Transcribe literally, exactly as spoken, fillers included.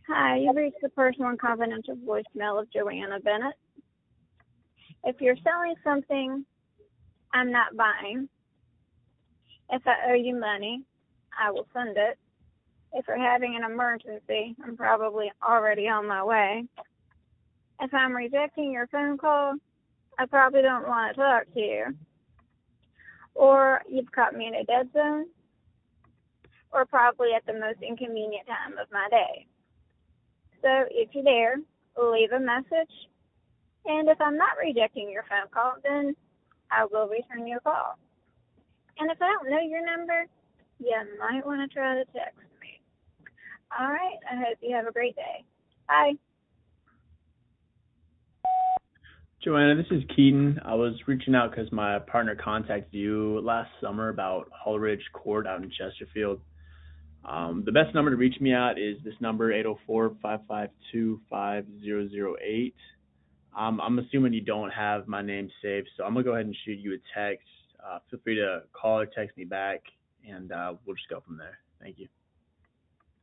Hi, you've reached the personal and confidential voicemail of Joanna Bennett. If you're selling something I'm not buying, if I owe you money, I will send it. If you're having an emergency, I'm probably already on my way. If I'm rejecting your phone call, I probably don't want to talk to you. Or you've caught me in a dead zone, or probably at the most inconvenient time of my day. So if you're there, leave a message. And if I'm not rejecting your phone call, then I will return your call. And if I don't know your number, you might want to try to text me. All right, I hope you have a great day. Bye. Joanna, this is Keaton. I was reaching out because my partner contacted you last summer about Hullridge Court out in Chesterfield. Um, the best number to reach me at is this number, eight oh four, five five two, five zero zero eight. Um, I'm assuming you don't have my name saved, so I'm going to go ahead and shoot you a text. Uh, feel free to call or text me back, and uh, we'll just go from there. Thank you.